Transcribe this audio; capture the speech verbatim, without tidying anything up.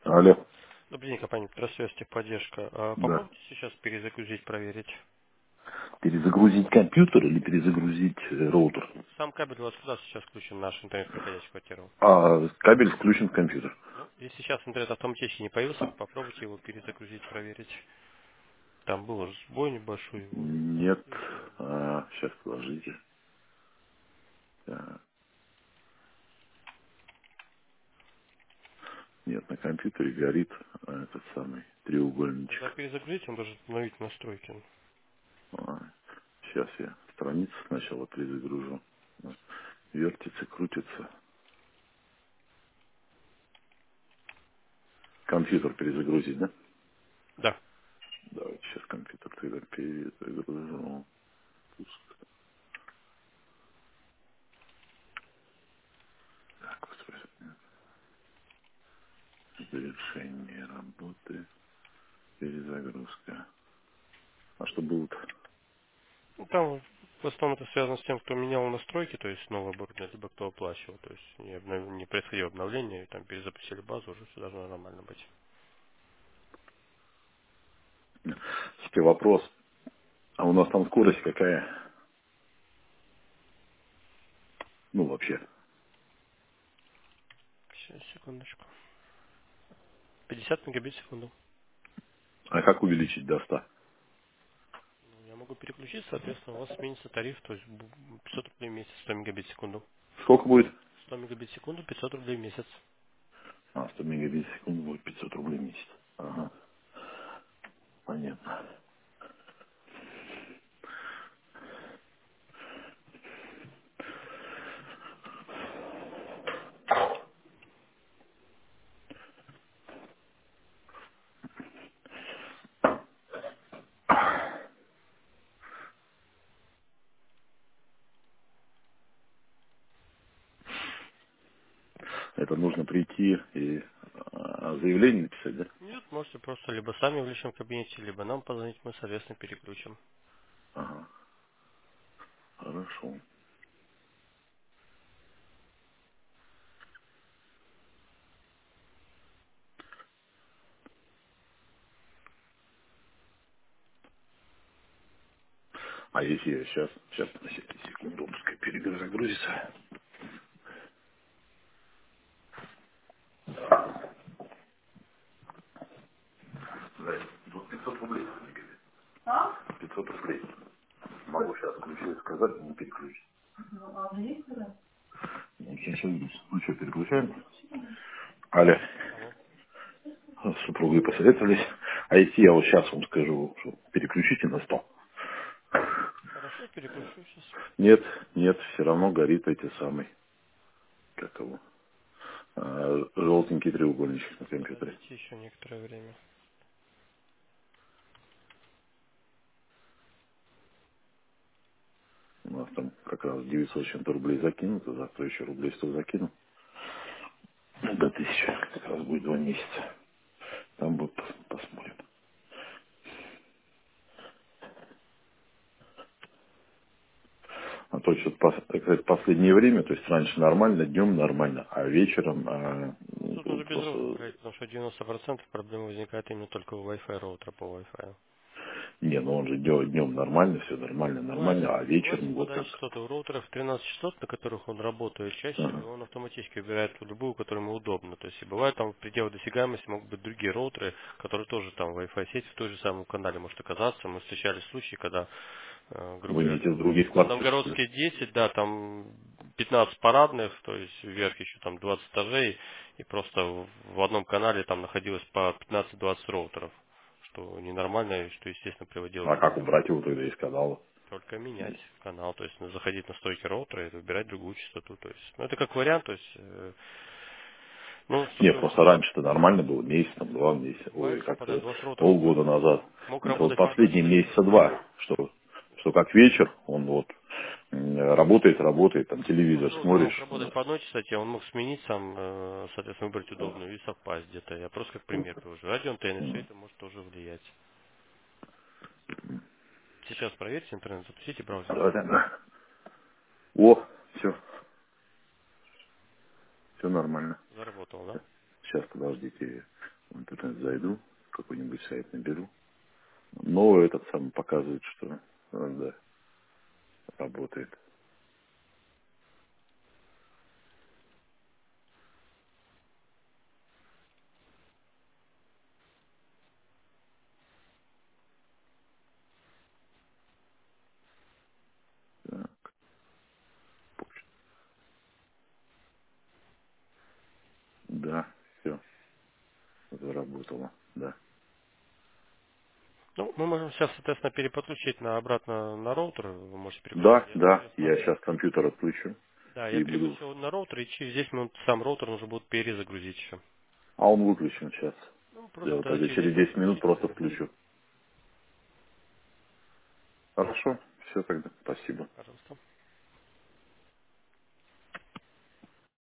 Алло, Добрый день, компания Петросвязь, техподдержка. А, да. Попробуйте сейчас перезагрузить, проверить. Перезагрузить компьютер или перезагрузить э, роутер? Сам кабель у вас куда сейчас включен, наш интернет, приходящий в квартиру? А кабель включен в компьютер. Ну, если сейчас интернет автоматически не появился, попробуйте его перезагрузить, проверить. Там был уже сбой небольшой, его Нет. сделали. А, сейчас положите. Так, нет, на компьютере горит а, этот самый Когда треугольничек. перезагрузить, он должен обновить настройки. А, сейчас я страницу сначала перезагружу. Вертится, крутится. Компьютер перезагрузить, да? Да. Давайте сейчас компьютер тогда перезагружу. Пуск. Так, вот, завершение работы. Перезагрузка. А что было-то? Ну, там в основном это связано с тем, кто менял настройки, то есть новое оборудование, либо кто оплачивал. То есть не, обнов- не происходило обновление, и там перезапустили базу, уже все должно нормально быть. Теперь вопрос. А у нас там скорость какая? Ну, вообще. Сейчас, секундочку. пятьдесят мегабит в секунду. А как увеличить до ста? Ну, я могу переключить, соответственно, у вас сменится тариф, то есть бу- пятьсот рублей в месяц, сто мегабит в секунду. Сколько будет? сто мегабит в секунду, пятьсот рублей в месяц. А, сто мегабит в секунду будет пятьсот рублей в месяц. Ага, понятно. Это нужно прийти и а, заявление написать, да? Нет, можете просто либо сами в личном кабинете, либо нам позвонить, мы, соответственно, переключим. Ага, хорошо. А если я сейчас, сейчас, секунду, пускай перезагрузится. Да, тут пятьсот рублей. А? пятьсот рублей. Могу сейчас ключи сказать, не переключить. Ну, сейчас увидишь. Ну что, переключаем? Алло. Алло. С супругой посоветовались. А если я вот сейчас вам скажу, что переключите на сто? Хорошо, переключу сейчас. Нет, нет, все равно горит эти самые, как его, а, желтенький треугольничек на компьютере. Подождите еще некоторое время. У нас там как раз девятьсот с чем-то рублей закинуто, зато еще рублей сто закину. До тысячи как раз будет два месяца. Там будет, пос- посмотрим. А то что-то пос- так сказать, последнее время, то есть раньше нормально, днем нормально, а вечером а, Ну, ну, тут нужно без роутера просто. говорить, потому что девяносто процентов проблем возникает именно только у Wi-Fi роутера по Wi-Fi. Не, ну он же днем нормально, все нормально, Бывает, нормально, а бывает вечером вот совпадают как. частоты. У роутеров тринадцать частот, на которых он работает, чаще Ага. всего он автоматически выбирает ту любую, которая ему удобна. То есть и бывает там в пределах досягаемости могут быть другие роутеры, которые тоже там Wi-Fi сеть в той же самом канале может оказаться. Мы встречали случаи, когда, э, грубо Вы говоря, имеете в других на квартирах, что ли? Новгородской десять, да, там пятнадцать парадных, то есть вверх еще там двадцать этажей, и просто в в одном канале там находилось по пятнадцать-двадцать роутеров, что ненормально и что, естественно, приводило А к как убрать его тогда из канала? только менять канал, то есть ну, заходить на стойки роутера и выбирать другую частоту. То есть, ну, это как вариант, то есть, э, ну, Не, что просто раньше-то нормально было, месяц, там, два месяца, ой, бывает как-то совпадает, у вас роутер полгода назад. мог Это вот работать по одной последние частоте. месяца два, что, что как вечер, он вот м, работает, работает, там У вас телевизор роутер мог смотришь. работать Да. по одной частоте, он мог сменить сам, э, соответственно, выбрать удобную и совпасть где-то. Я просто как пример привожу. Радиоантенны, все это может тоже влиять. Сейчас проверьте интернет, запустите браузер. Да, да, да. О, все, все нормально. Заработал, да? Сейчас, подождите. В интернет зайду, какой-нибудь сайт наберу. Новый этот самый показывает, что э, да, работает. Так, да, все, заработало, да. Ну, мы можем сейчас, соответственно, переподключить на обратно на роутер. Вы можете переключать. Да, Я, да, соответственно, я сейчас компьютер отключу да, я и буду... переключил на роутер, и через десять минут сам роутер нужно будет перезагрузить еще. А он выключен сейчас. Ну, Я просто вот тогда тогда через через десять минут десять минут включите. просто включу. Хорошо, все тогда, спасибо. Пожалуйста.